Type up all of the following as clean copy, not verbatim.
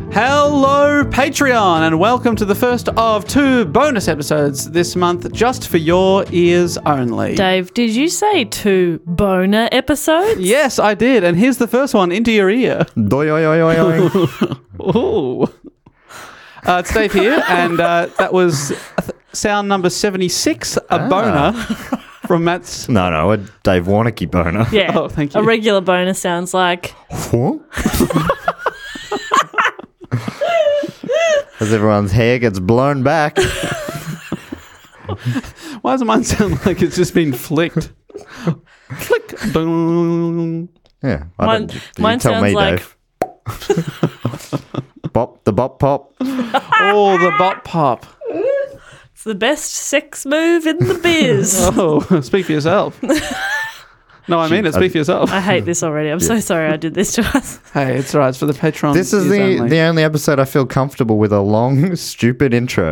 Hello, Patreon, and welcome to the first of 2 bonus episodes this month, just for your ears only. Dave, did you say 2 boner episodes? Yes, I did, and here's the first one into your ear. Ooh. It's Dave here, and that was sound number 76, a boner from Matt's... No, a Dave Warnicky boner. Yeah. Oh, thank you. A regular boner sounds like... As everyone's hair gets blown back. Why does mine sound like it's just been flicked? Flick. Boom. Yeah. Mine tell me, sounds like- Dave. Bop, the bop pop. Oh, the bot pop. It's the best sex move in the biz. Oh, speak for yourself. No, I mean it. Speak for yourself. I hate this already. I'm so sorry I did this to us. Hey, it's all right. It's for the Patreon. This is the only episode I feel comfortable with a long, stupid intro.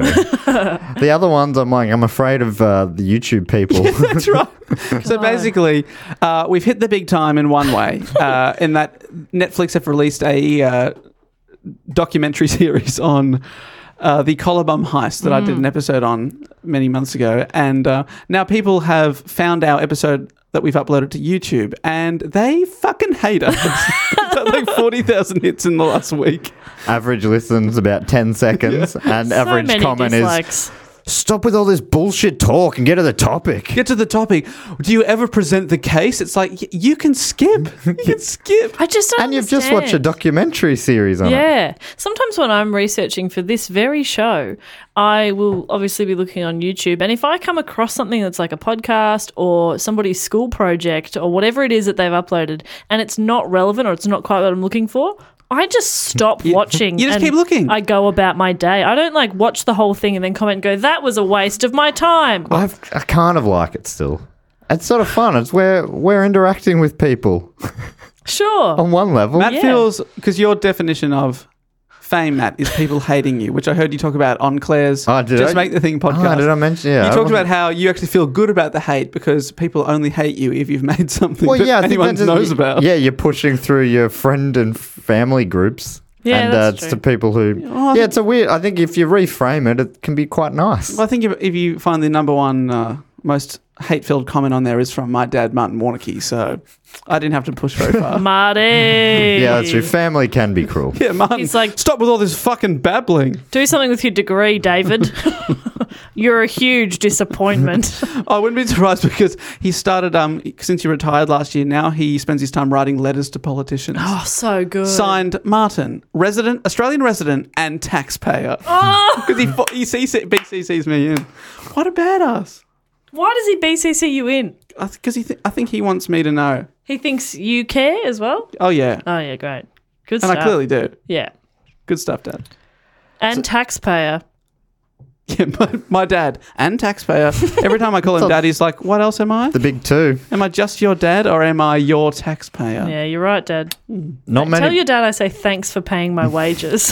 The other ones, I'm afraid of the YouTube people. That's right. So basically, we've hit the big time in one way, in that Netflix have released a documentary series on the Collar Bum heist that I did an episode on many months ago. And now people have found our episode that we've uploaded to YouTube, and they fucking hate us. It's had like 40,000 hits in the last week. Average listens about 10 seconds, and average many comment dislikes. is, stop with all this bullshit talk and get to the topic. Get to the topic. Do you ever present the case? It's like, you can skip. You can skip. I just don't And you've just watched a understand. documentary series on it. Yeah. Sometimes when I'm researching for this very show, I will obviously be looking on YouTube. And if I come across something that's like a podcast or somebody's school project or whatever it is that they've uploaded and it's not relevant or it's not quite what I'm looking for, I just stop watching. you just and keep looking. I go about my day. I don't like watch the whole thing and then comment and go, that was a waste of my time. I kind of like it still. It's sort of fun. It's where we're interacting with people Sure. on one level. Matt Yeah. feels, because your definition of fame, Matt, is people hating you, which I heard you talk about on Claire's Oh, did Just I? Make the Thing podcast. Oh, did I mention? Yeah. You I talked wasn't- about how you actually feel good about the hate because people only hate you if you've made something Well, that yeah, I think anyone that knows about. Yeah, you're pushing through your friend and family groups. Yeah, and that's it's true. to people who. Oh, Yeah, it's a weird. I think if you reframe it, it can be quite nice. Well, I think if you find the number one most hate-filled comment on there is from my dad, Martin Warnicky, so I didn't have to push very far. Marty. Yeah, that's true. Family can be cruel. Yeah, Martin, He's like- stop with all this fucking babbling. Do something with your degree, David. You're a huge disappointment. I wouldn't be surprised because he started, since he retired last year, now he spends his time writing letters to politicians. Oh, so good. Signed Martin, Australian resident and taxpayer. Oh, Because he BCCs me in. What a badass. why does he BCC you in? Because I think he wants me to know. He thinks you care as well? Oh, yeah. Oh, yeah, great. Good And stuff. I clearly do. Yeah. Good stuff, Dad. And taxpayer. Yeah, my dad and taxpayer. Every time I call him dad, he's like, what else am I? The big two. Am I just your dad or am I your taxpayer? Yeah, you're right, Dad. Not many. Tell your dad I say thanks for paying my wages.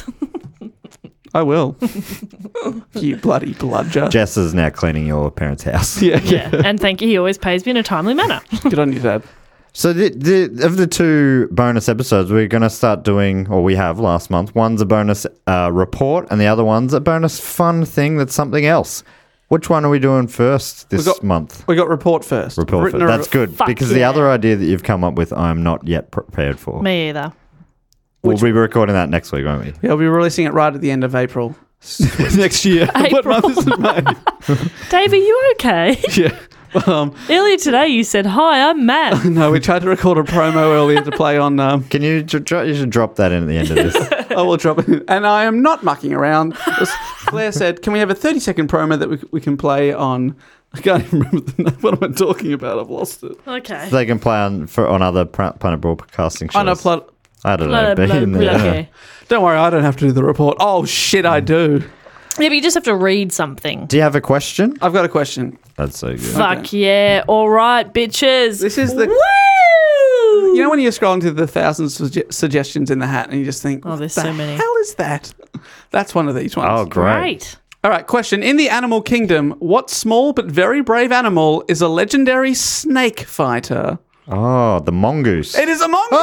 I will. You bloody bludger. Jess is now cleaning your parents' house. Yeah. Yeah. And thank you. He always pays me in a timely manner. Good on you, Dad. So of the 2 bonus episodes, we're going to start doing, or we have last month. One's a bonus report, and the other one's a bonus fun thing that's something else. Which one are we doing first this month? We got report first. Report first. That's good, Fuck because the yeah. other idea that you've come up with, I'm not yet prepared for. Me either. We'll be recording that next week, won't we? Yeah, we'll be releasing it right at the end of April. Next year. What April. month is it, May? Dave, are you okay? Yeah. Earlier today you said, hi, I'm Matt. No, we tried to record a promo earlier to play on... Can you you should drop that in at the end of this. I will drop it. And I am not mucking around. Claire said, can we have a 30-second promo that we can play on... I can't even remember the name. What am I talking about? I've lost it. Okay. They can play on other Planet Broadcasting shows. I know, I don't know. Be in there. Okay. don't worry, I don't have to do the report. Oh, shit, I do. Yeah, but you just have to read something. Do you have a question? I've got a question. That's so good. Fuck yeah. All right, bitches. This is the... Woo! You know when you're scrolling through the thousands of suggestions in the hat and you just think, Oh, there's what so the many. hell is that? That's one of these ones. Oh, great. Great. All right, question. In the animal kingdom, what small but very brave animal is a legendary snake fighter? Oh, the mongoose. It is a mongoose.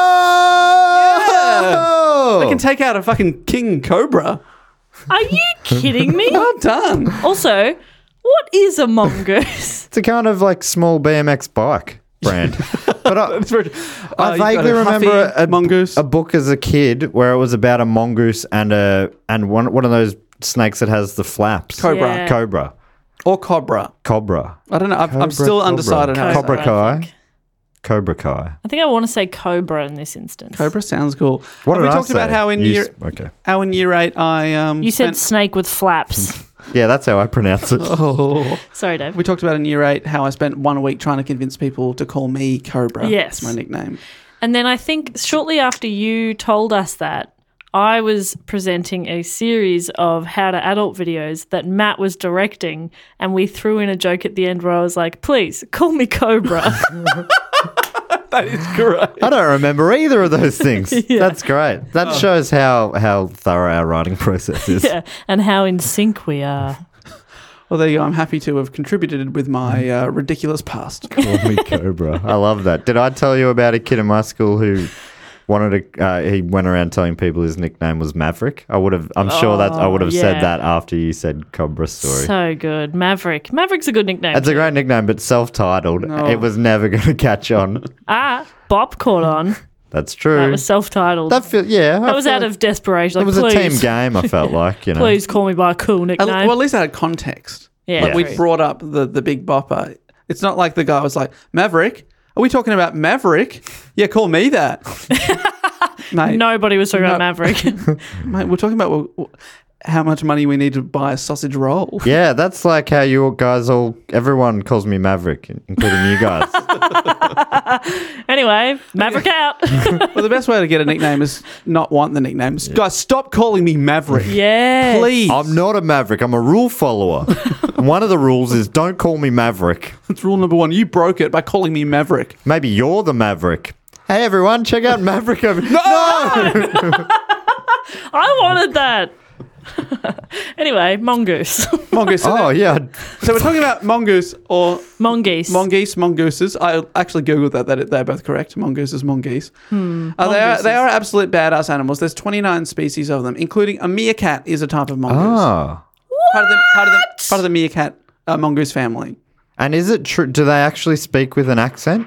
Oh! They can take out a fucking king cobra. Are you kidding me? Well done. Also, what is a mongoose? It's a kind of like small BMX bike brand. But I It's very, I you've got vaguely a remember Huffy mongoose. a book as a kid where it was about a mongoose and one of those snakes that has the flaps. Cobra. Yeah. Cobra. Or cobra. Cobra. I don't know. I'm Cobra, still cobra. undecided how to Cobra say it. Kai. I think. Cobra Kai. I think I want to say cobra in this instance. Cobra sounds cool. What Have did we I talked about say? how in You year 8 I You said spent- snake with flaps. Yeah, that's how I pronounce it. Oh. Sorry, Dave. We talked about in year 8 how I spent 1 week trying to convince people to call me Cobra. Yes. That's my nickname. And then I think shortly after you told us that, I was presenting a series of how to adult videos that Matt was directing, and we threw in a joke at the end where I was like, please call me Cobra. That is great. I don't remember either of those things. Yeah. That's great. That shows how thorough our writing process is. Yeah, and how in sync we are. Well, there you go. I'm happy to have contributed with my ridiculous past. Call me Cobra. I love that. Did I tell you about a kid in my school who wanted to? He went around telling people his nickname was Maverick. I would have. I'm sure that I would have yeah. said that after you said Cobra's story. So good. Maverick. Maverick's a good nickname. It's a great nickname, but self-titled. No. It was never going to catch on. Bop caught on. That's true. That was self-titled. That was out of desperation. It Like, was please, a team game. I felt like please call me by a cool nickname. Well, at least I had context. Yeah, Like we true. brought up the big bopper. It's not like the guy was like, Maverick? Are we talking about Maverick? Yeah, call me that. Mate, Nobody was talking No. about Maverick. mate, we're talking about how much money we need to buy a sausage roll. Yeah, that's like how you guys everyone calls me Maverick, including you guys. Anyway, Maverick out. Well, the best way to get a nickname is not want the nickname. Guys, stop calling me Maverick. Yeah. Please. I'm not a Maverick. I'm a rule follower. One of the rules is don't call me Maverick. That's rule number 1. You broke it by calling me Maverick. Maybe you're the Maverick. Hey, everyone, check out Maverick over... No! I wanted that. Anyway, mongoose. Mongoose. So, Oh, yeah. so we're talking about mongoose or Mongoose. mongooses. I actually googled that. They're both correct. Mongooses, mongoose. They mongooses. are absolute badass animals. There's 29 species of them, including a meerkat is a type of mongoose. Oh. Part of the meerkat mongoose family. And is it true? Do they actually speak with an accent?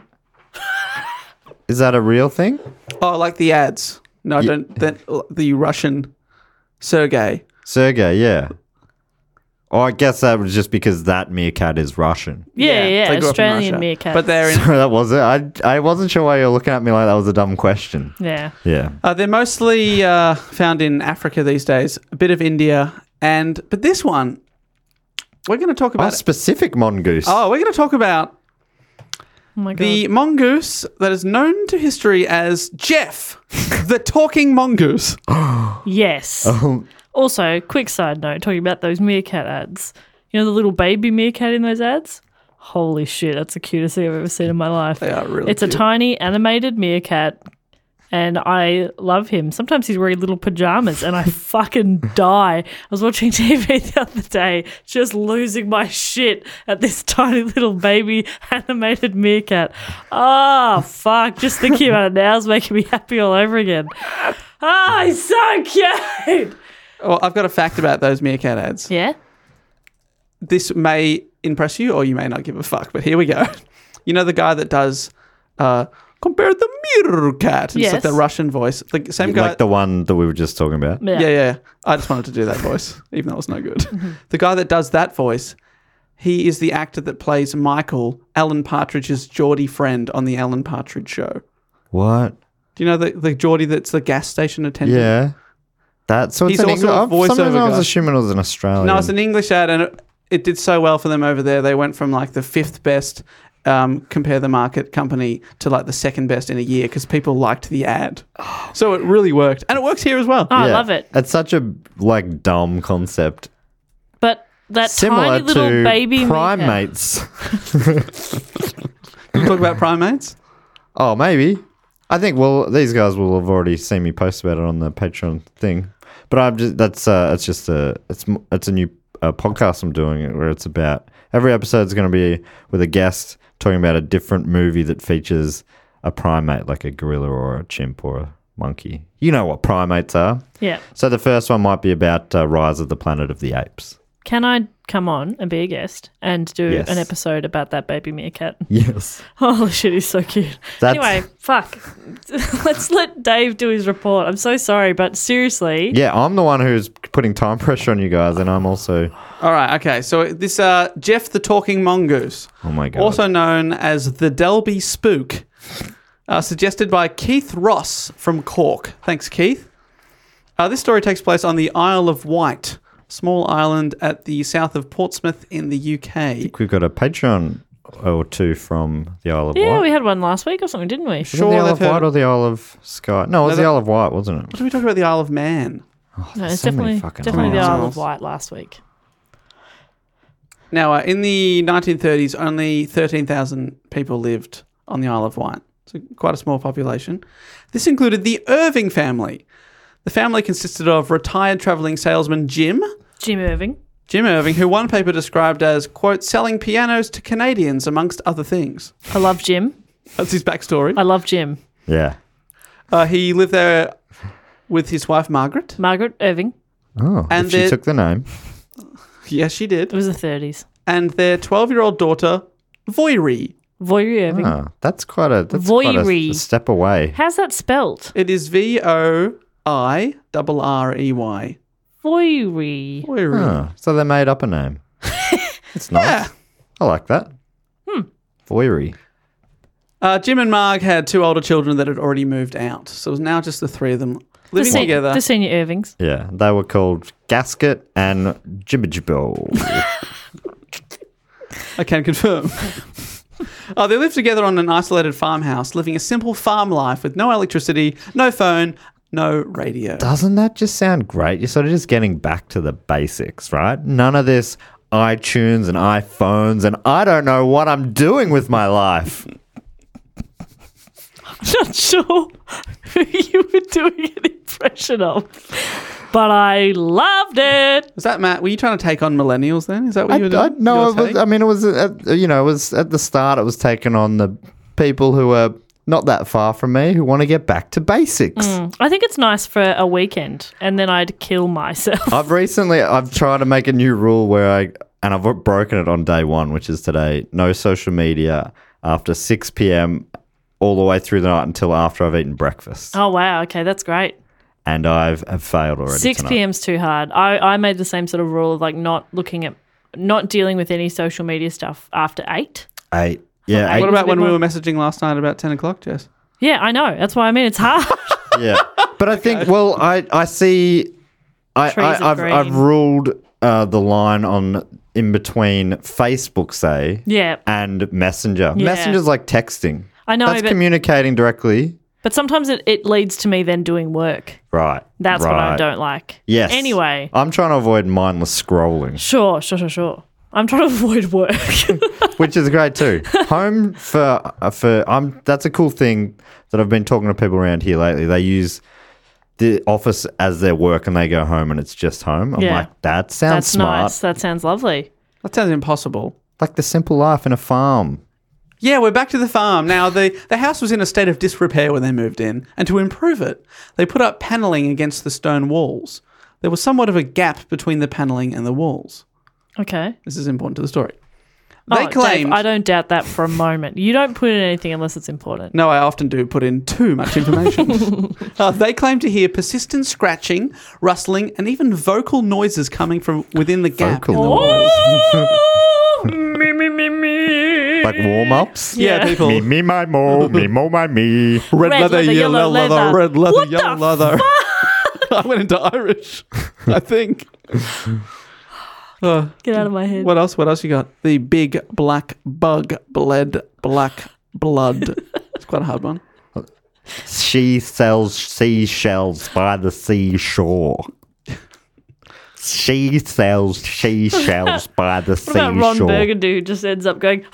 Is that a real thing? Oh, like the ads. No, don't. The Russian Sergey. Sergey, yeah. Oh, I guess that was just because that meerkat is Russian. Yeah, they grew up in Australian Russia. meerkat. But they're in, So that was it. I wasn't sure why you were looking at me like that was a dumb question. yeah. Yeah. they're mostly found in Africa these days. A bit of India, but this one we're going to talk Oh, about. specific mongoose. We're going to talk about Oh my god. the mongoose that is known to history as Jeff, the talking mongoose. Yes. Oh, Also, quick side note, talking about those meerkat ads. You know the little baby meerkat in those ads? Holy shit, that's the cutest thing I've ever seen in my life. They are really It's cute. a tiny animated meerkat, and I love him. Sometimes he's wearing little pajamas, and I fucking die. I was watching TV the other day, just losing my shit at this tiny little baby animated meerkat. Oh, fuck. Just thinking about it now is making me happy all over again. Oh, he's so cute. Well, I've got a fact about those meerkat ads. Yeah? This may impress you, or you may not give a fuck. But here we go. You know the guy that does compare the meerkat. It's Yes. like the Russian voice. The same guy. like the one that we were just talking about. Yeah. I just wanted to do that voice, even though it's no good. The guy that does that voice, he is the actor that plays Michael, Alan Partridge's Geordie friend on the Alan Partridge Show. What? Do you know the Geordie that's the gas station attendant? Yeah. So He's it's an also a English. Sometimes voiceover I was guy. assuming it was an Australian. No, it's an English ad, and it did so well for them over there. They went from like the 5th best compare the market company to like the 2nd best in a year because people liked the ad. So it really worked, and it works here as well. Oh, I Yeah. love it. It's such a dumb concept. But that Similar tiny little to baby meerkat. primates. Talk about primates. Oh, maybe. I think these guys will have already seen me post about it on the Patreon thing. But I'm just it's a new podcast I'm doing where it's about every episode is going to be with a guest talking about a different movie that features a primate, like a gorilla or a chimp or a monkey. You know what primates are. Yeah. So the first one might be about Rise of the Planet of the Apes. Can I come on and be a guest and do Yes. an episode about that baby meerkat? Yes. Holy shit, he's so cute. Anyway, fuck. Let's let Dave do his report. I'm so sorry, but seriously. Yeah, I'm the one who's putting time pressure on you guys, and I'm also... All right, okay. So this Jeff the Talking Mongoose, Oh, my God. also known as the Delby Spook, suggested by Keith Ross from Cork. Thanks, Keith. This story takes place on the Isle of Wight, small island at the south of Portsmouth in the UK. We've got a Patreon or two from the Isle of Yeah, Wight. we had one last week or something, didn't we? Was it the Isle of they've Wight heard- or the Isle of Skye? No, it was No, the Isle of Wight, wasn't it? What did we talk about? The Isle of Man. No, it's so many definitely fucking the islands. Isle of Wight last week. Now, in the 1930s, only 13,000 people lived on the Isle of Wight. So quite a small population. This included the Irving family. The family consisted of retired travelling salesman Jim Irving. Irving, who one paper described as, quote, selling pianos to Canadians, amongst other things. I love Jim. That's his backstory. I love Jim. Yeah. He lived there with his wife, Margaret. Margaret Irving. Oh, And if she the- took the name. Yes, she did. It was the 30s. And their 12-year-old daughter, Voiri. Voiri Irving. Oh, that's quite a Voiri. step away. How's that spelt? It is Voirrey. Voiri. Voiri. Oh, so they made up a name. It's nice. Yeah. I like that. Voiri. Jim and Marg had two older children that had already moved out. So it was now just the three of them living together. The senior Irvings. Yeah, they were called Gasket and Jibbijibo. I can confirm. They lived together on an isolated farmhouse, living a simple farm life with no electricity, no phone, no radio. Doesn't that just sound great? You're sort of just getting back to the basics, right? None of this iTunes and iPhones, and I don't know what I'm doing with my life. I'm not sure who you were doing an impression of, but I loved it. Was that Matt? Were you trying to take on millennials then? Is that what you were doing? No, Your take? it was it was at the start. It was taken on the people who are not that far from me who want to get back to basics. I think it's nice for a weekend, and then I'd kill myself. I've tried to make a new rule where I've broken it on day one, which is today. No social media after 6 p.m. all the way through the night until after I've eaten breakfast. Oh, wow. Okay, that's great. And I've failed already. 6 tonight. p.m.'s too hard. I made the same sort of rule of like not dealing with any social media stuff after 8. 8. Yeah, Eight. 8. What about when we more- were messaging last night about 10 o'clock, Jess? Yeah, I know. That's why I mean it's hard. Yeah. But I think, well, I see, Trees of I've green. ruled the line on in between Facebook, say, Yeah. and Messenger. Yeah. Messenger's like texting. I know, That's but communicating directly. But sometimes it leads to me then doing work. Right. That's what I right. don't like. Yes. Anyway. I'm trying to avoid mindless scrolling, Sure. I'm trying to avoid work. which is great too. Home that's a cool thing that I've been talking to people around here lately. They use the office as their work and they go home and it's just home. I'm Yeah. like, that sounds That's smart. nice. That sounds lovely. That sounds impossible. Like the simple life in a farm. Yeah, we're back to the farm. Now, the house was in a state of disrepair when they moved in, and to improve it, they put up panelling against the stone walls. There was somewhat of a gap between the panelling and the walls. Okay. This is important to the story. Oh, They Dave, claimed... I don't doubt that for a moment. You don't put in anything unless it's important. No, I often do put in too much information. They claim to hear persistent scratching, rustling, and even vocal noises coming from within the gap in the walls. Me. Like warm-ups. Yeah, people. Me, my mo, me, mo, my me. Red, Red leather, leather, yellow yellow leather, leather. red leather, What the yellow leather. I went into Irish, I think. Get out of my head. What else? What else you got? The big black bug bled black blood. It's quite a hard one. She sells seashells by the seashore. She sells seashells by the What about Ron seashore. Burgundy who just ends up going,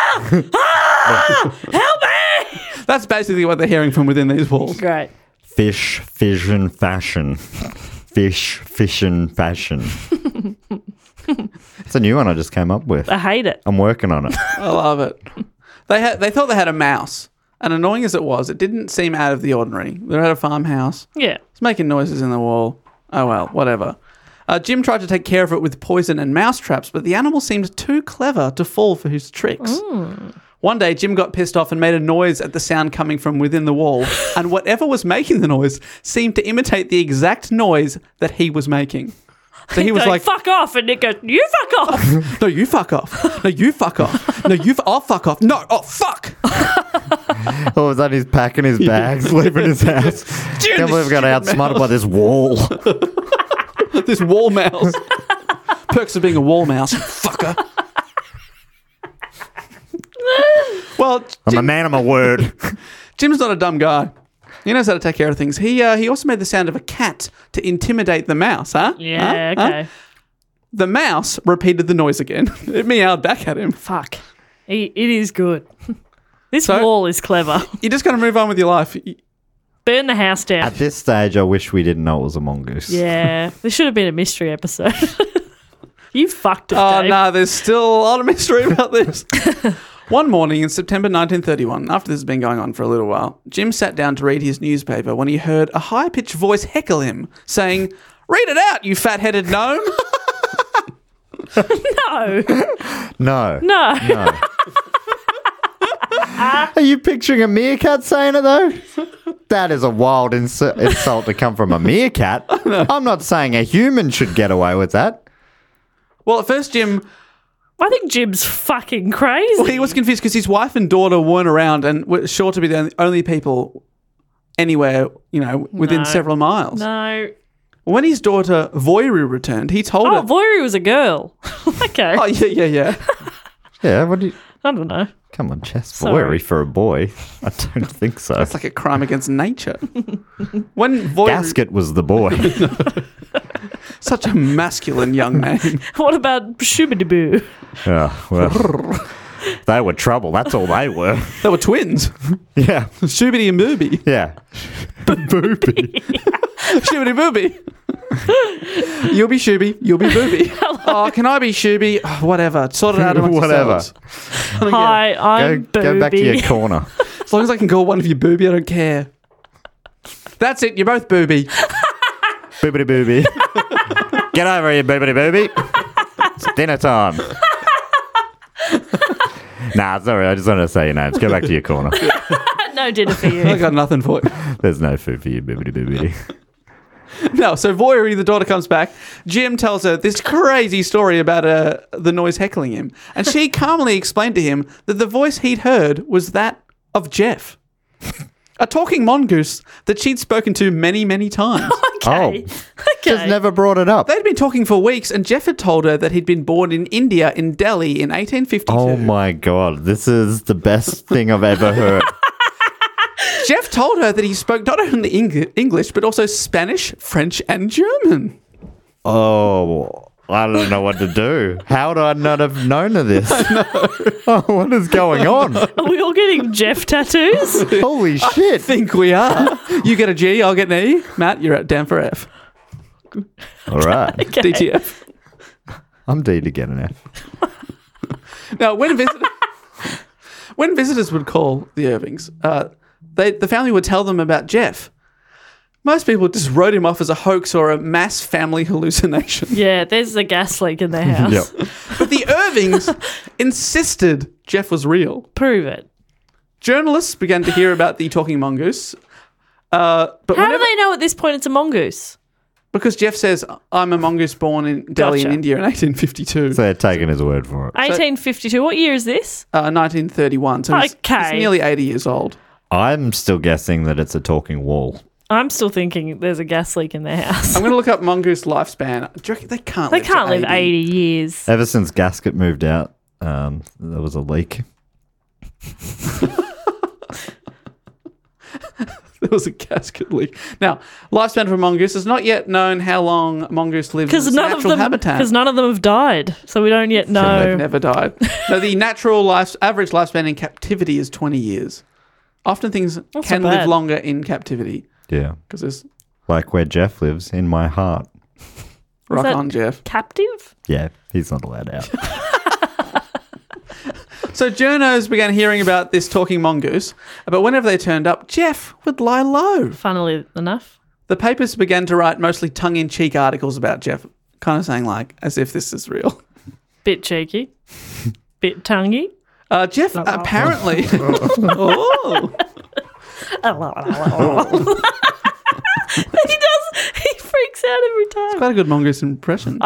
help me! That's basically what they're hearing from within these walls. Great. Fish, fission, fashion. Fish, fission, fashion. It's a new one I just came up with. I hate it. I'm working on it. I love it. They thought they had a mouse, and annoying as it was, it didn't seem out of the ordinary. They had a farmhouse. Yeah. It's making noises in the wall. Oh well, whatever. Jim tried to take care of it with poison and mouse traps, but the animal seemed too clever to fall for his tricks. One day, Jim got pissed off and made a noise at the sound coming from within the wall, and whatever was making the noise seemed to imitate the exact noise that he was making. So he was Go, like, fuck off, and Nick goes, you fuck off. no, you fuck off. No, you fuck off. No, I'll fuck off. No, oh, fuck. Oh, was that he's packing his bags, leaving his house? Can't believe I got outsmarted by this wall. This wall mouse. Perks of being a wall mouse, you fucker. Well, I'm a man of my word. Jim's not a dumb guy. He knows how to take care of things. He also made the sound of a cat to intimidate the mouse, huh? Yeah, Huh? okay. Huh? The mouse repeated the noise again. It meowed back at him. Fuck. It is good. This So- wall is clever. You just got to move on with your life. Burn the house down. At this stage, I wish we didn't know it was a mongoose. Yeah. This should have been a mystery episode. You fucked it, Oh, Dave. no, there's still a lot of mystery about this. One morning in September 1931, after this has been going on for a little while, Jim sat down to read his newspaper when he heard a high-pitched voice heckle him, saying, "Read it out, you fat-headed gnome." No. No. No. Are you picturing a meerkat saying it, though? That is a wild insult to come from a meerkat. I'm not saying a human should get away with that. Well, at first, Jim... I think Jim's fucking crazy. Well, he was confused because his wife and daughter weren't around and were sure to be the only people anywhere, within No. several miles. No. When his daughter Voiru returned, he told Oh, her... Voiru was a girl. Okay. Oh, yeah. Yeah, what do you... I don't know. Come on, chest Sorry. boyery for a boy. I don't think so. It's like a crime against nature. When Voiru... Gasket was the boy. Such a masculine young name. What about Shubidiboo? Oh, well, they were trouble. That's all they were. They were twins. Yeah. Shoobity and Booby. Yeah. Booby. Shoobity Booby. You'll be Shooby. You'll be Booby. Oh, can I be Shooby? Oh, whatever. Sort it out amongst Whatever. yourselves. I don't care. Hi, I'm Go back to Booby. your corner. As long as I can call one of you Booby, I don't care. That's it. You're both Booby. Boobity booby. Get over here, boobity booby. It's dinner time. Nah, sorry. I just wanted to say your names. Go back to your corner. No dinner for I you. got nothing for you. There's no food for you, boobity booby. No, so Voiry, the daughter, comes back. Jim tells her this crazy story about the noise heckling him. And she calmly explained to him that the voice he'd heard was that of Jeff. A talking mongoose that she'd spoken to many, many times. Okay. Just never brought it up. They'd been talking for weeks, and Jeff had told her that he'd been born in India, in Delhi, in 1852. Oh my God. This is the best thing I've ever heard. Jeff told her that he spoke not only English, but also Spanish, French, and German. Oh, I don't know what to do. How would I not have known of this? Oh, what is going on? Are we all getting Jeff tattoos? Holy shit. Think we are. You get a G, I'll get an E. Matt, you're down for F. All right. Okay. DTF. I'm D to get an F. Now, when visitors would call the Irvings, the family would tell them about Jeff. Most people just wrote him off as a hoax or a mass family hallucination. Yeah, there's a gas leak in their house. Yep. But the Irvings insisted Jeff was real. Prove it. Journalists began to hear about the talking mongoose. But How do whenever- they know at this point it's a mongoose? Because Jeff says, I'm a mongoose born in Delhi in Gotcha. India in 1852. So they're taking his word for it. 1852. What year is this? 1931. So he's Okay. nearly 80 years old. I'm still guessing that it's a talking wall. I'm still thinking there's a gas leak in their house. I'm going to look up mongoose lifespan. Do you reckon they can't They live to can't live 80 years. Ever since Gasket moved out, there was a leak. There was a casket leak. Now, lifespan of a mongoose is not yet known how long a mongoose lives in Because its none of natural them, habitat. because none of them have died, so we don't yet They've know. never died. No, the natural average lifespan in captivity is 20 years. Often things That's can not live bad. longer in captivity Yeah. because there's... Like where Jeff lives, in my heart. Rock that on, Jeff. captive? Yeah, he's not allowed out. So journos began hearing about this talking mongoose, but whenever they turned up, Jeff would lie low. Funnily enough. The papers began to write mostly tongue-in-cheek articles about Jeff, kind of saying like, as if this is real. Bit cheeky. Bit tonguey. Jeff apparently... Oh. He freaks out every time. Quite a good mongoose impression.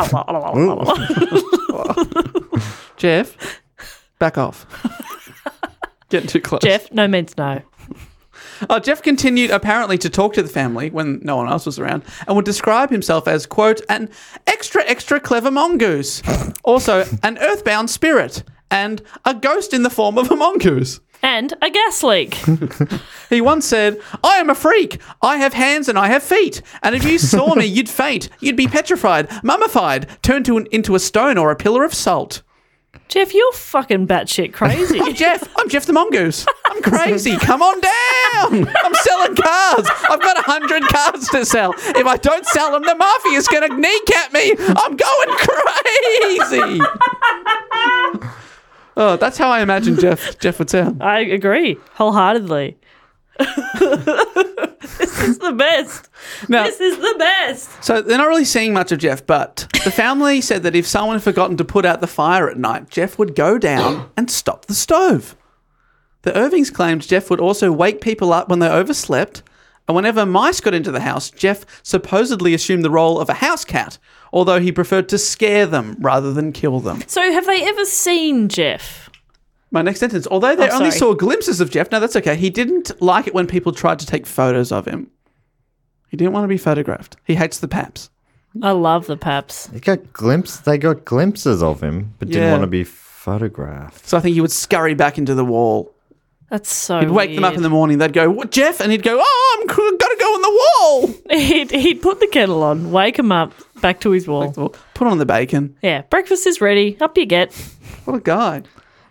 Jeff, back off. Getting too close. Jeff, no means no. Jeff continued apparently to talk to the family when no one else was around and would describe himself as, quote, an extra clever mongoose. Also, an earthbound spirit and a ghost in the form of a mongoose. And a gas leak. He once said, I am a freak. I have hands and I have feet. And if you saw me, you'd faint. You'd be petrified, mummified, turned into a stone or a pillar of salt. Jeff, you're fucking batshit crazy. I'm Jeff the mongoose. I'm crazy. Come on down. I'm selling cars. I've got 100 cars to sell. If I don't sell them, the mafia's going to kneecap me. I'm going crazy. Oh, that's how I imagine Jeff would sound. I agree wholeheartedly. This is the best. Now, This is the best. so they're not really seeing much of Jeff, but the family said that if someone had forgotten to put out the fire at night, Jeff would go down and stop the stove. The Irvings claimed Jeff would also wake people up when they overslept, and whenever mice got into the house, Jeff supposedly assumed the role of a house cat, although he preferred to scare them rather than kill them. So have they ever seen Jeff? My next sentence. Although they only sorry. saw glimpses of Jeff, no, that's okay. He didn't like it when people tried to take photos of him. He didn't want to be photographed. He hates the paps. I love the Paps. They got glimpses of him, but didn't Yeah. want to be photographed. So I think he would scurry back into the wall. That's so He'd wake them up in the morning. They'd go, "What, Jeff?" And he'd go, "Oh, I'm got to go on the wall." He'd put the kettle on, wake him up, back to his wall. Put on the bacon. Yeah, breakfast is ready. Up you get. What a guy.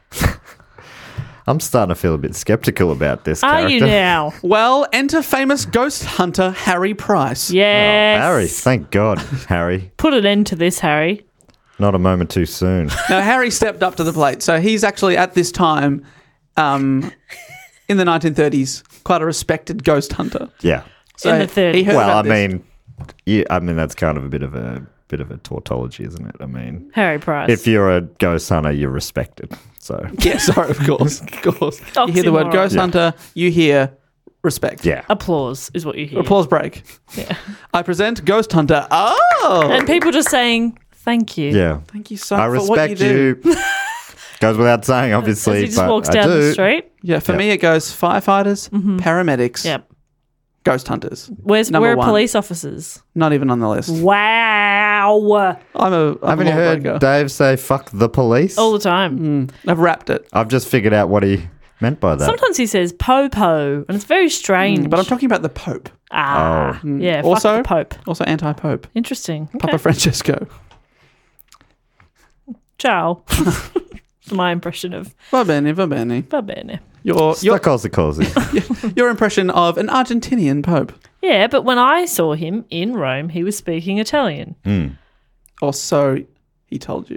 I'm starting to feel a bit skeptical about this Are character. you now? Well, enter famous ghost hunter Harry Price. Yes. Harry, thank God, Harry. Put an end to this, Harry. Not a moment too soon. Now, Harry stepped up to the plate. So he's actually, at this time, in the 1930s, quite a respected ghost hunter. Yeah. So In the 30s. he heard Well, about this. I mean that's kind of a bit of a tautology, isn't it? I mean, Harry Price. if you're a ghost hunter, you're respected. So Yeah, sorry, of course. You hear the word Oxymoron. ghost Yeah. hunter, you hear respect. yeah, Applause is what you hear. Applause break. Yeah. I present Ghost Hunter. Oh! And people just saying, thank you. yeah. Thank you so I much for what you respect do. you. Goes without saying, As obviously, he just but walks I down do. the street. Yeah, for Yep. me it goes firefighters, paramedics, Yep. ghost hunters. Where Number are one. police officers? Not even on the list. Wow. I'm a Haven't you heard lawbreaker. Dave say "fuck the police"? All the time. I've wrapped it. I've just figured out what he meant by that. Sometimes he says po-po, and it's very strange. But I'm talking about the Pope. Ah. Yeah, Also- fuck the Pope. Also anti-Pope. Interesting. Okay. Papa Francesco. Ciao. My impression of Va bene, va bene. va bene. Your Cozy. your impression of an Argentinian Pope. Yeah, but when I saw him in Rome, he was speaking Italian. Or so he told you.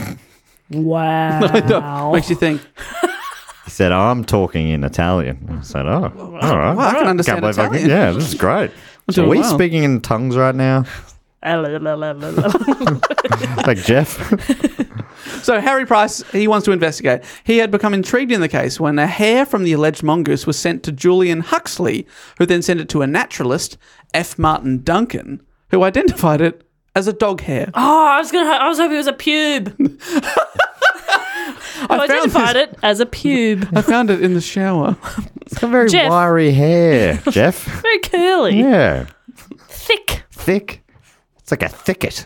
Wow. Makes you think, He said, I'm talking in Italian. I said, oh, all right. well, I can understand Can't believe I can- Italian. yeah, this is great. So are doing we well. speaking in tongues right now? Like Jeff? So Harry Price, he wants to investigate. He had become intrigued in the case when a hair from the alleged mongoose was sent to Julian Huxley, who then sent it to a naturalist, F. Martin Duncan, who identified it as a dog hair. Oh, I was hoping it was a pube. I identified it as a pube. I found it in the shower. It's got very Jeff. wiry hair, Jeff. Very curly. Yeah. Thick. Thick. It's like a thicket.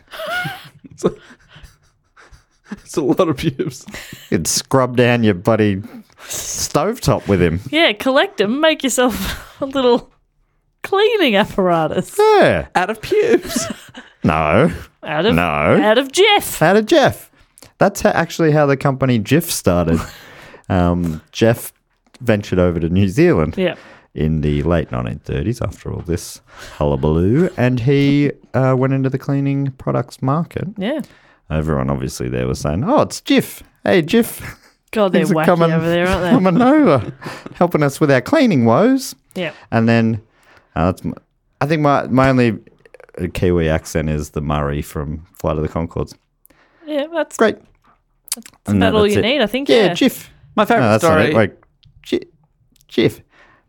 It's a lot of pubes. You'd scrub down your bloody stovetop with him. Yeah, collect them. Make yourself a little cleaning apparatus. Yeah. Out of pubes. No. Out of Jeff. Out of Jeff. That's actually how the company Jif started. Jeff ventured over to New Zealand. Yeah. in the late 1930s after all this hullabaloo, and he went into the cleaning products market. Yeah. Everyone obviously there was saying, "Oh, it's Jif. Hey, Jif. God, they're Thanks for wacky over there, aren't they? Coming over, helping us with our cleaning woes." Yeah. And then I think my only Kiwi accent is the Murray from Flight of the Conchords. Yeah, that's Great. That's about all you need, I think. Yeah, Yeah. Jif. My favourite That's not story. it. Like, Jif.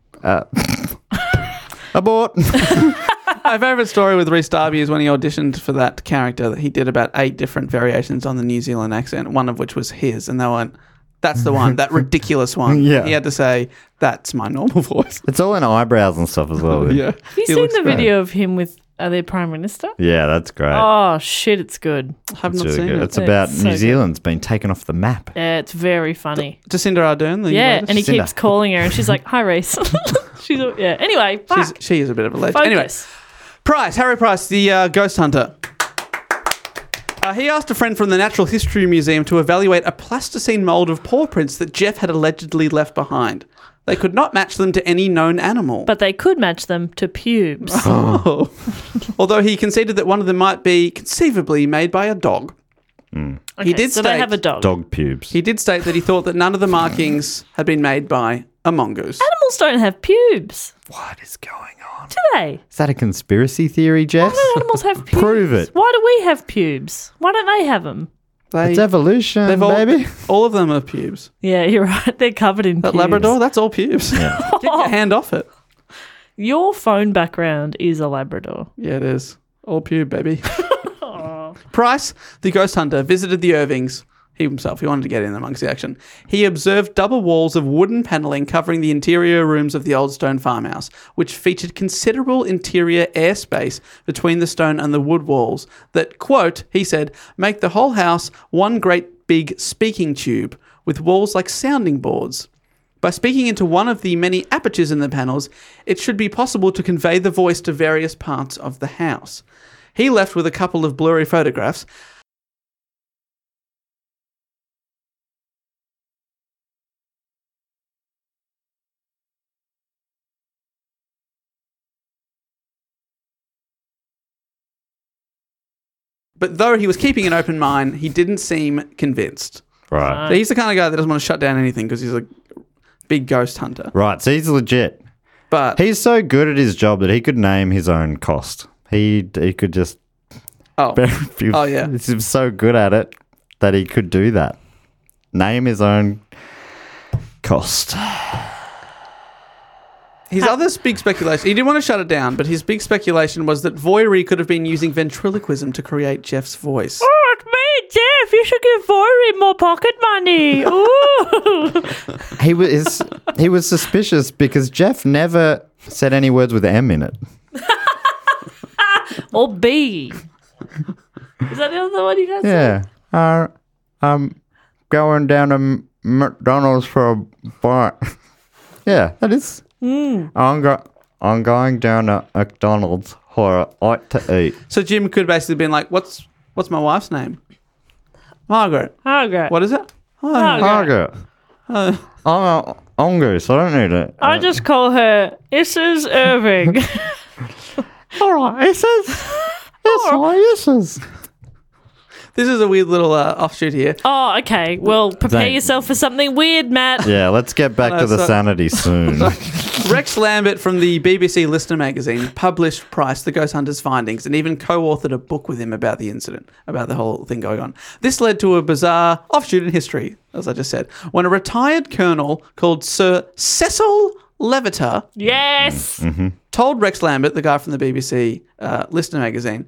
Abort. My favourite story with Rhys Darby is when he auditioned for that character that he did about 8 different variations on the New Zealand accent, one of which was his, and they went, "That's the one, that ridiculous one." Yeah. He had to say, "That's my normal voice." It's all in eyebrows and stuff as well. Yeah. Have you He seen looks the great. video of him with their Prime Minister? Yeah, that's great. Oh, shit, it's good. I have It's not really seen good. it. It's about It's so New good. Zealand's been taken off the map. Yeah, it's very funny. Jacinda Ardern, the Yeah, latest? and he Cinda. keeps calling her, and she's like, "Hi, Reese." Yeah. Anyway, fuck. She is a bit of a legend. Focus. Anyway, Harry Price, the ghost hunter. He asked a friend from the Natural History Museum to evaluate a plasticine mould of paw prints that Jeff had allegedly left behind. They could not match them to any known animal. But they could match them to pubes. Oh. Although he conceded that one of them might be conceivably made by a dog. Okay, did so they state- have a dog. Dog pubes. He did state that he thought that none of the markings had been made by a mongoose. Animals don't have pubes, What is going on? do they? Is that a conspiracy theory, Jess? Why do animals have pubes? Prove it. Why do we have pubes? Why don't they have them? It's evolution, they've all, baby. all of them are pubes. Yeah, you're right. They're covered in That pubes. Labrador, that's all pubes. Get your hand off it. Your phone background is a Labrador. Yeah, it is. All pube, baby. Price, the ghost hunter, visited the Irvings. He himself, he wanted to get in amongst the action. He observed double walls of wooden panelling covering the interior rooms of the old stone farmhouse, which featured considerable interior airspace between the stone and the wood walls that, quote, he said, make the whole house one great big speaking tube with walls like sounding boards. By speaking into one of the many apertures in the panels, it should be possible to convey the voice to various parts of the house. He left with a couple of blurry photographs. But though he was keeping an open mind, he didn't seem convinced. Right. So he's the kind of guy that doesn't want to shut down anything because he's a big ghost hunter. Right. So he's legit. But He's so good at his job that he could name his own cost. He could just. oh yeah. He's so good at it that he could do that. Name his own cost. His other big speculation, he didn't want to shut it down, but his big speculation was that Voiry could have been using ventriloquism to create Jeff's voice. Oh, it's me, Jeff. You should give Voiry more pocket money. Ooh. He was suspicious because Jeff never said any words with M in it. Or B. Is that the other one you guys said? Yeah. I'm going down to McDonald's for a bite. Yeah, that is. I'm going down to McDonald's for a bite to eat. So Jim could have basically been like, what's my wife's name? Margaret. Margaret. What is it? Margaret. I'm hungry, so I don't need it. I just call her Mrs. Irving. All right, Yes. This is a weird little offshoot here. Oh, okay. Well, prepare Thank- yourself for something weird, Matt. Yeah, let's get back to the so- sanity soon. Rex Lambert from the BBC Listener magazine published Price, the Ghost Hunter's findings, and even co-authored a book with him about the incident, about the whole thing going on. This led to a bizarre offshoot in history, as I just said, when a retired colonel called Sir Cecil Leveter Yes. told Rex Lambert, the guy from the BBC Listener magazine,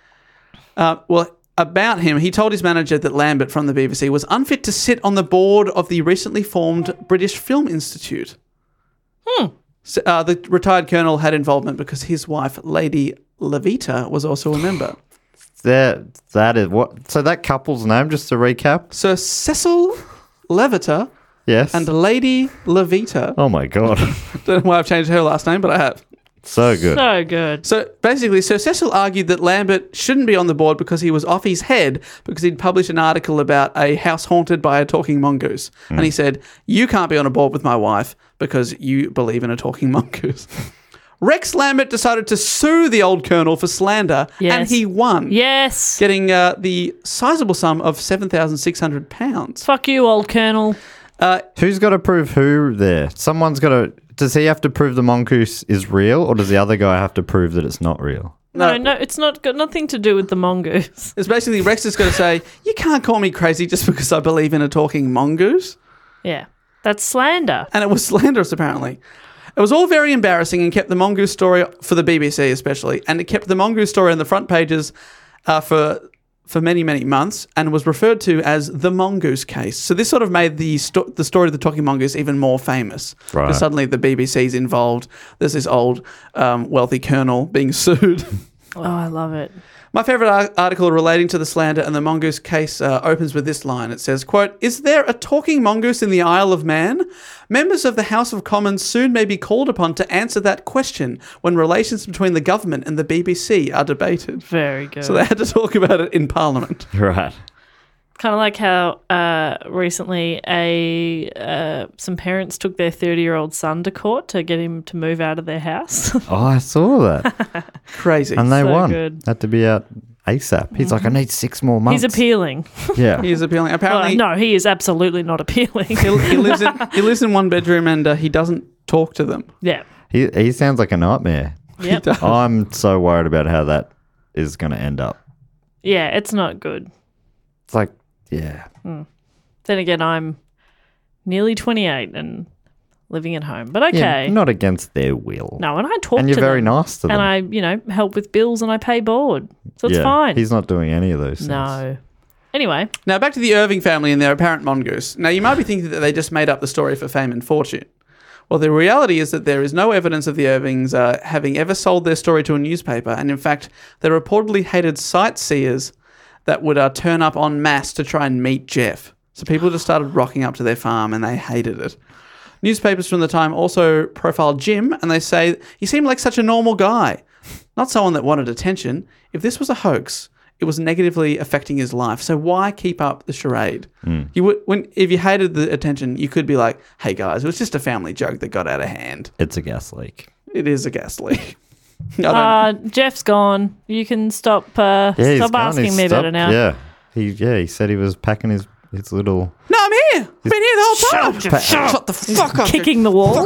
about him, he told his manager that Lambert from the BBC was unfit to sit on the board of the recently formed British Film Institute. So, the retired colonel had involvement because his wife, Lady Levita, was also a member. That is what. So that couple's name, just to recap. Sir Cecil Leveter Yes. and Lady Levita. Oh my god. Don't know why I've changed her last name, but I have. So good. So good. So basically, Sir Cecil argued that Lambert shouldn't be on the board because he was off his head because he'd published an article about a house haunted by a talking mongoose. And he said, you can't be on a board with my wife because you believe in a talking mongoose. Rex Lambert decided to sue the old colonel for slander, and he won. Yes. Getting the sizable sum of £7,600. Fuck you, old colonel. Who's got to prove who there? Someone's got to... Does he have to prove the mongoose is real, or does the other guy have to prove that it's not real? No, it's not got nothing to do with the mongoose. It's basically Rex is going to say, you can't call me crazy just because I believe in a talking mongoose. Yeah. That's slander. And it was slanderous, apparently. It was all very embarrassing and kept the mongoose story, for the BBC especially, and it kept the mongoose story on the front pages for many, many months and was referred to as the mongoose case. So this sort of made the story of the talking mongoose even more famous. Right. Because suddenly the BBC's involved. There's this old wealthy colonel being sued. Oh, I love it. My favourite article relating to the slander and the mongoose case opens with this line. It says, quote, is there a talking mongoose in the Isle of Man? Members of the House of Commons soon may be called upon to answer that question when relations between the government and the BBC are debated. Very good. So they had to talk about it in Parliament. Right. Kind of like how recently some parents took their 30-year-old son to court to get him to move out of their house. Oh, I saw that. Crazy. And they So won. good. Had to be out ASAP. He's like, I need 6 more months. He's appealing. Yeah. He is appealing. Apparently, No, he is absolutely not appealing. he lives in one bedroom and he doesn't talk to them. Yeah. He sounds like a nightmare. Yep. I'm so worried about how that is going to end up. Yeah, it's not good. It's like, yeah. Then again, I'm nearly 28 and living at home. But okay. Yeah, not against their will. No, and I talk And to you're very them. nice to them. And I, help with bills and I pay board. So it's Yeah, fine. He's not doing any of those things. No. Anyway, Now, back to the Irving family and their apparent mongoose. Now, you might be thinking that they just made up the story for fame and fortune. Well, the reality is that there is no evidence of the Irvings having ever sold their story to a newspaper. And in fact, they reportedly hated sightseers that would turn up en masse to try and meet Jeff. So people just started rocking up to their farm and they hated it. Newspapers from the time also profiled Jim and they say he seemed like such a normal guy, not someone that wanted attention. If this was a hoax, it was negatively affecting his life. So why keep up the charade? If you hated the attention, you could be like, hey guys, it was just a family joke that got out of hand. It's a gas leak. It is a gas leak. I don't Jeff's gone. You can stop Yeah, he's stop gone. asking He's me stopped. about it now. Yeah. He said he was packing his little... No, I'm here. I've been here the whole time. Shut the fuck up. Kicking the wall.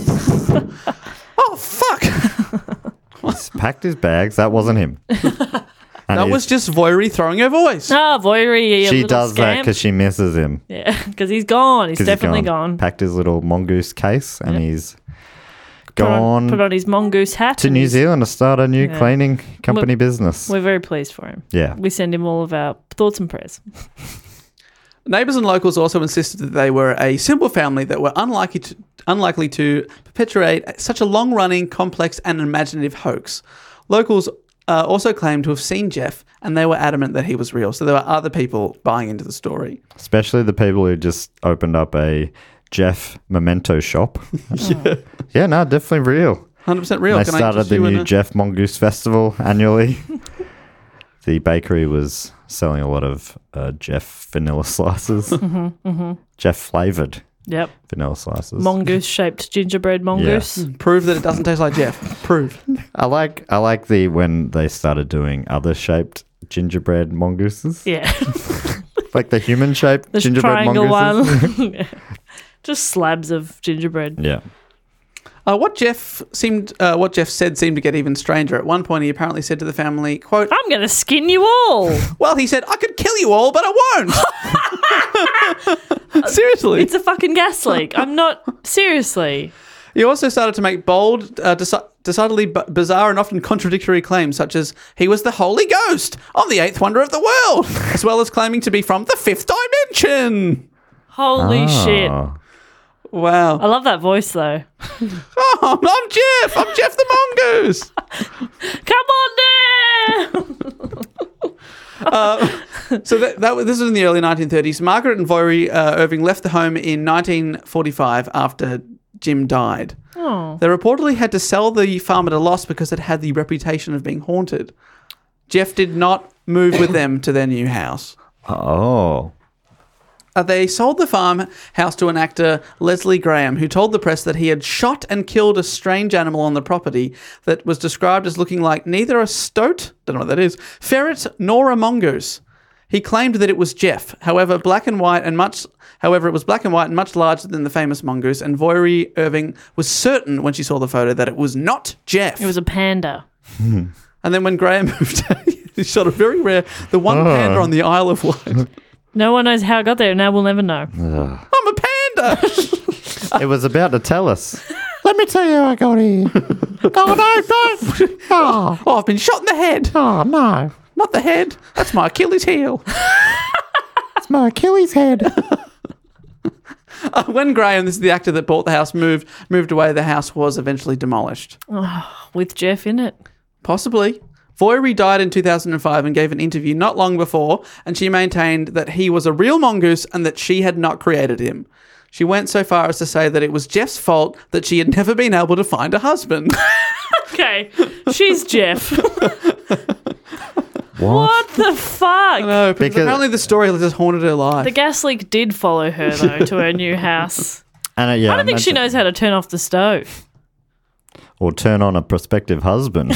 Oh, fuck. He's packed his bags. That wasn't him. And That was just Voiry throwing her voice. Ah, Voiry. She does that because she misses him. Yeah, because he's gone. He's 'Cause definitely gone. Packed his little mongoose case and he's Put gone on his mongoose hat. to and New he's- Zealand to start a new Yeah. cleaning company business. We're very pleased for him. Yeah. We send him all of our thoughts and prayers. Neighbours and locals also insisted that they were a simple family that were unlikely to perpetuate such a long-running, complex and imaginative hoax. Locals also claimed to have seen Jeff and they were adamant that he was real. So there were other people buying into the story. Especially the people who just opened up a Jeff memento shop. Yeah, no, definitely real. 100% real. They Can I started interest the you in new a- Jeff Mongoose Festival annually. The bakery was selling a lot of Jeff vanilla slices. Jeff flavoured Yep. vanilla slices. Mongoose-shaped gingerbread mongoose. Prove that it doesn't taste like Jeff. Prove. I like the when they started doing other shaped gingerbread mongooses. Yeah. Like the human shaped This gingerbread triangle mongooses. one. Yeah. Just slabs of gingerbread. Yeah. What Jeff said seemed to get even stranger. At one point, he apparently said to the family, quote, I'm going to skin you all. well, he said, I could kill you all, but I won't. Seriously. It's a fucking gas leak. I'm not... Seriously. He also started to make bold, decidedly bizarre and often contradictory claims, such as he was the Holy Ghost on the 8th wonder of the world, as well as claiming to be from the 5th dimension. Holy shit. Oh. Wow. I love that voice, though. Oh, I'm Jeff. I'm Jeff the Mongoose. Come on down! So this was in the early 1930s. Margaret and Voiry Irving left the home in 1945 after Jim died. Oh. They reportedly had to sell the farm at a loss because it had the reputation of being haunted. Jeff did not move with them to their new house. Oh. They sold the farmhouse to an actor, Leslie Graham, who told the press that he had shot and killed a strange animal on the property that was described as looking like neither a stoat, don't know what that is, ferret, nor a mongoose. He claimed that it was Jeff. However, it was black and white and much larger than the famous mongoose, and Voirrey Irving was certain when she saw the photo that it was not Jeff. It was a panda. And then when Graham moved, he shot a very rare, the one panda on the Isle of Wight. No one knows how it got there. Now we'll never know. I'm a panda. It was about to tell us. Let me tell you how I got here. Oh, no, don't. Oh, I've been shot in the head. Oh, no. Not the head. That's my Achilles heel. It's my Achilles head. When Graham, this is the actor that bought the house, moved away, the house was eventually demolished. With Jeff in it. Possibly. Voirrey died in 2005 and gave an interview not long before, and she maintained that he was a real mongoose and that she had not created him. She went so far as to say that it was Jeff's fault that she had never been able to find a husband. Okay, she's Jeff. What? What the fuck? No, because apparently the story just haunted her life. The gas leak did follow her, though, to her new house. And, yeah, I don't think she knows how to turn off the stove. Or turn on a prospective husband.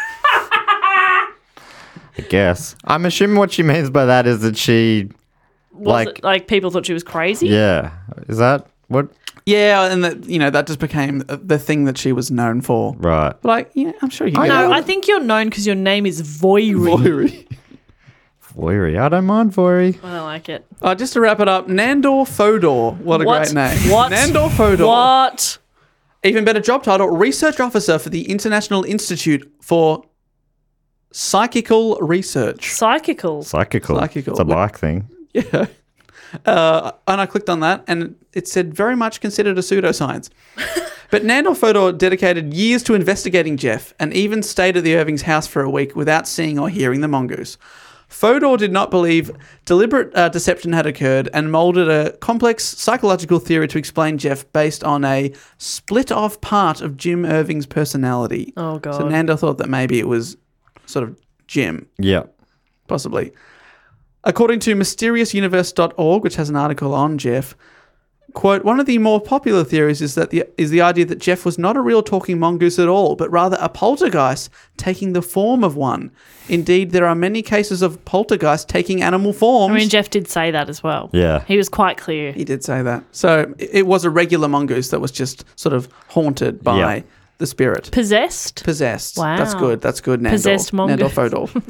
I guess. I'm assuming what she means by that is that she... Was it like people thought she was crazy? Yeah. Is that what? Yeah, and that just became the thing that she was known for. Right. Like, yeah, I'm sure you No, know. I think you're known because your name is Voirrey. Voirrey. Voirrey. I don't mind Voirrey. I don't like it. Just to wrap it up, Nandor Fodor. What a great name. What? Nandor Fodor. What? Even better job title, Research Officer for the International Institute for Psychical Research. Psychical. Psychical. Psychical. It's a bike thing. Yeah. And I clicked on that and it said very much considered a pseudoscience. But Nandor Fodor dedicated years to investigating Jeff and even stayed at the Irving's house for a week without seeing or hearing the mongoose. Fodor did not believe deliberate deception had occurred and moulded a complex psychological theory to explain Jeff based on a split-off part of Jim Irving's personality. Oh, God. So Nandor thought that maybe it was sort of Jim. Yeah. Possibly. According to mysteriousuniverse.org, which has an article on Jeff, quote, one of the more popular theories is the idea that Jeff was not a real talking mongoose at all, but rather a poltergeist taking the form of one. Indeed, there are many cases of poltergeist taking animal forms. I mean, Jeff did say that as well. Yeah. He was quite clear. He did say that. So it was a regular mongoose that was just sort of haunted by the spirit. Possessed? Possessed. Wow. That's good, Nandor. Possessed mongoose. Nandor Fodor.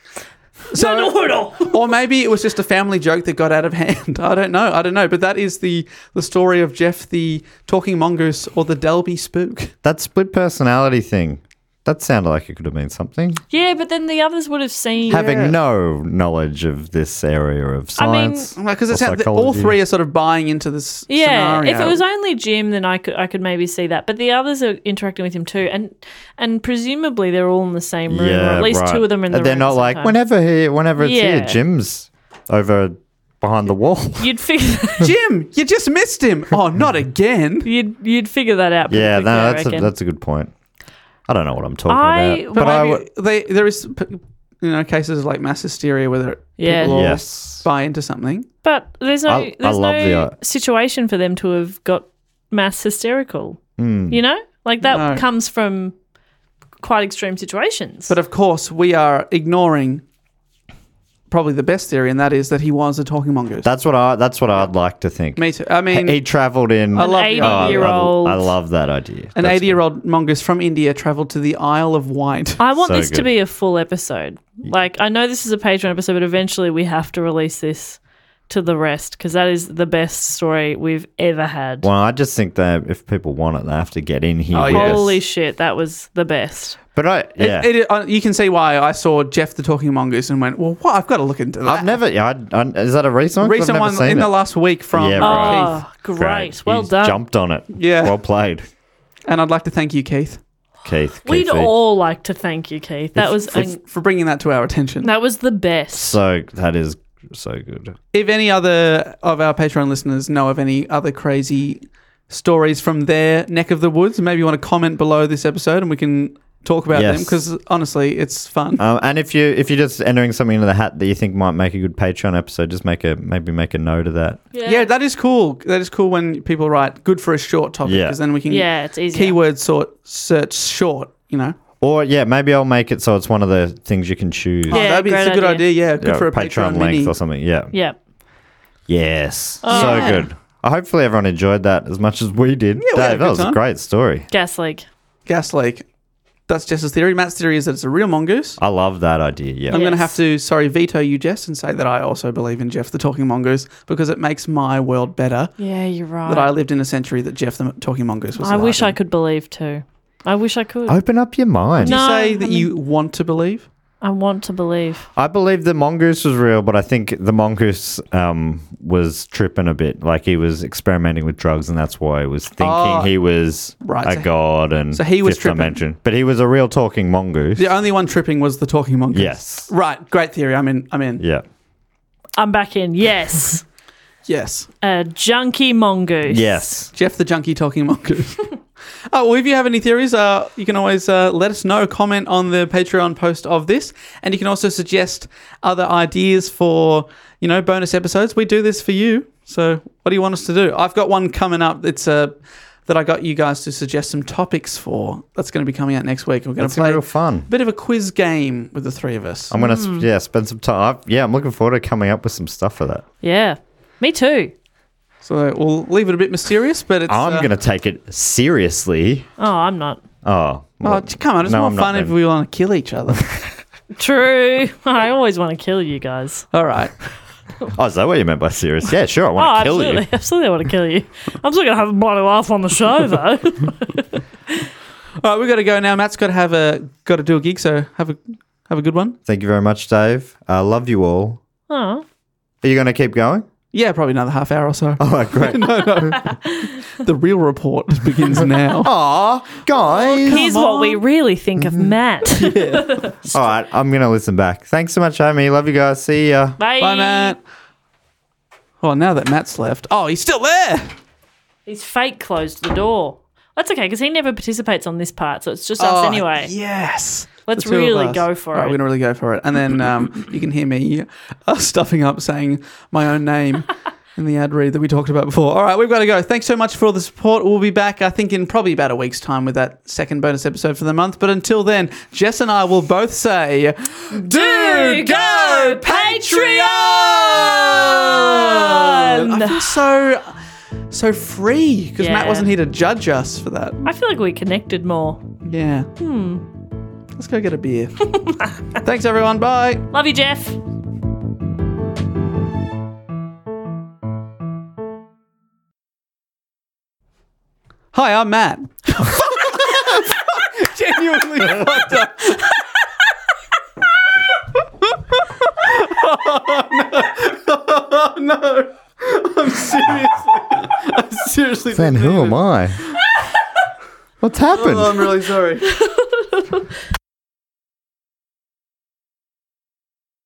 So, or maybe it was just a family joke that got out of hand. I don't know. But that is the story of Jeff the talking mongoose or the Delby spook. That split personality thing. That sounded like it could have been something. Yeah, but then the others would have seen... Having no knowledge of this area of science. Because or it sounds all psychology. three are sort of buying into this Yeah, scenario. if it was only Jim, then I could maybe see that. But the others are interacting with him too, and presumably they're all in the same room, or at least right. two of them are in the And room. they're not at the like, same time. whenever it's Yeah. here, Jim's over behind the wall. You'd figure Jim, you just missed him. Oh, not again. you'd figure that out. pretty Yeah, quickly, I reckon. that's a good point. I don't know what I'm talking about. But I maybe there is, cases like mass hysteria where Yeah. people all Yes. buy into something. But there's no I there's love no the, situation for them to have got mass hysterical. Hmm. You know, like that No. comes from quite extreme situations. But of course, we are ignoring probably the best theory, and that is that he was a talking mongoose. That's what I'd like to think. Me too. I mean, He travelled in. I love An the idea. 80-year-old. I love that idea. An That's 80-year-old mongoose from India travelled to the Isle of Wight. I want So this to good. be a full episode. Like, I know this is a Patreon episode, but eventually we have to release this to the rest because that is the best story we've ever had. Well, I just think that if people want it, they have to get in here. Oh, with yes. us. Holy shit, that was the best. But You can see why I saw Jeff the talking mongoose and went, well, what? I've got to look into that. I've never. Is that a recent one? 'Cause Recent I've one never seen in it. the last week from Yeah, right. Keith. Oh, great. Well He's done. Jumped on it. Yeah. Well played, And I'd like to thank you, Keith, Keith. We'd Keithy. all like to thank you, Keith. That was for bringing that to our attention. that was the best. So that is so good. If any other of our Patreon listeners know of any other crazy stories from their neck of the woods. Maybe you want to comment below this episode and we can talk about them, because honestly, it's fun. And if you're just entering something into the hat that you think might make a good Patreon episode, just maybe make a note of that. Yeah, that is cool. That is cool when people write good for a short topic, because then we can it's easier. keyword search short, you know. Or maybe I'll make it so it's one of the things you can choose. Oh, that's a good idea. Yeah, good for a Patreon length mini or something. Yeah. Yeah. Yes. So good. Hopefully everyone enjoyed that as much as we did. Yeah, Dave, that was a great story. Gas leak. Gas leak. That's Jess's theory. Matt's theory is that it's a real mongoose. I love that idea. Yeah. I'm going to have to, veto you, Jess, and say that I also believe in Jeff the Talking Mongoose, because it makes my world better. Yeah, you're right. That I lived in a century that Jeff the Talking Mongoose was alive. I wish I could believe too. I wish I could. Open up your mind. Did you say that you want to believe? I want to believe. I believe the mongoose was real, but I think the mongoose was tripping a bit. Like he was experimenting with drugs, and that's why he was thinking he was a god and so he was fifth dimension. But he was a real talking mongoose. The only one tripping was the talking mongoose. Yes. Right. Great theory. I'm in. Yeah. I'm back in. Yes. Yes. A junkie mongoose. Yes. Jeff the junkie talking mongoose. Well, if you have any theories, you can always let us know. Comment on the Patreon post of this, and you can also suggest other ideas for bonus episodes. We do this for you. So, what do you want us to do? I've got one coming up. It's that I got you guys to suggest some topics for. That's going to be coming out next week. We're going to play real fun. A bit of a quiz game with the three of us. I'm going to spend some time. I'm looking forward to coming up with some stuff for that. Yeah, me too. So we'll leave it a bit mysterious, but it's... I'm going to take it seriously. Oh, I'm not. Oh. Well, come on. It's more fun if we want to kill each other. True. I always want to kill you guys. All right. Oh, is that what you meant by serious? Yeah, sure. I want to kill you. Absolutely, I want to kill you. I'm still going to have a bloody laugh on the show, though. All right, we've got to go now. Matt's got to do a gig, so have a good one. Thank you very much, Dave. I love you all. Oh. Are you going to keep going? Yeah, probably another half hour or so. Oh, great. No. The real report begins now. Aw, guys. Here's what we really think of Matt. All right, I'm going to listen back. Thanks so much, Amy. Love you guys. See ya. Bye. Bye, Matt. Oh, now that Matt's left. Oh, he's still there. He's fake closed the door. That's okay, because he never participates on this part, so it's just us anyway. Yes. Let's The two of really us. go for All right, it. we're going to really go for it. And then you can hear me stuffing up saying my own name in the ad read that we talked about before. All right, we've got to go. Thanks so much for all the support. We'll be back, I think, in probably about a week's time with that second bonus episode for the month. But until then, Jess and I will both say, Do go Patreon! I feel so free because Matt wasn't here to judge us for that. I feel like we connected more. Yeah. Let's go get a beer. Thanks, everyone. Bye. Love you, Jeff. Hi, I'm Matt. Genuinely fucked up. Oh, no. I'm seriously. Then who am I? What's happened? Oh, I'm really sorry.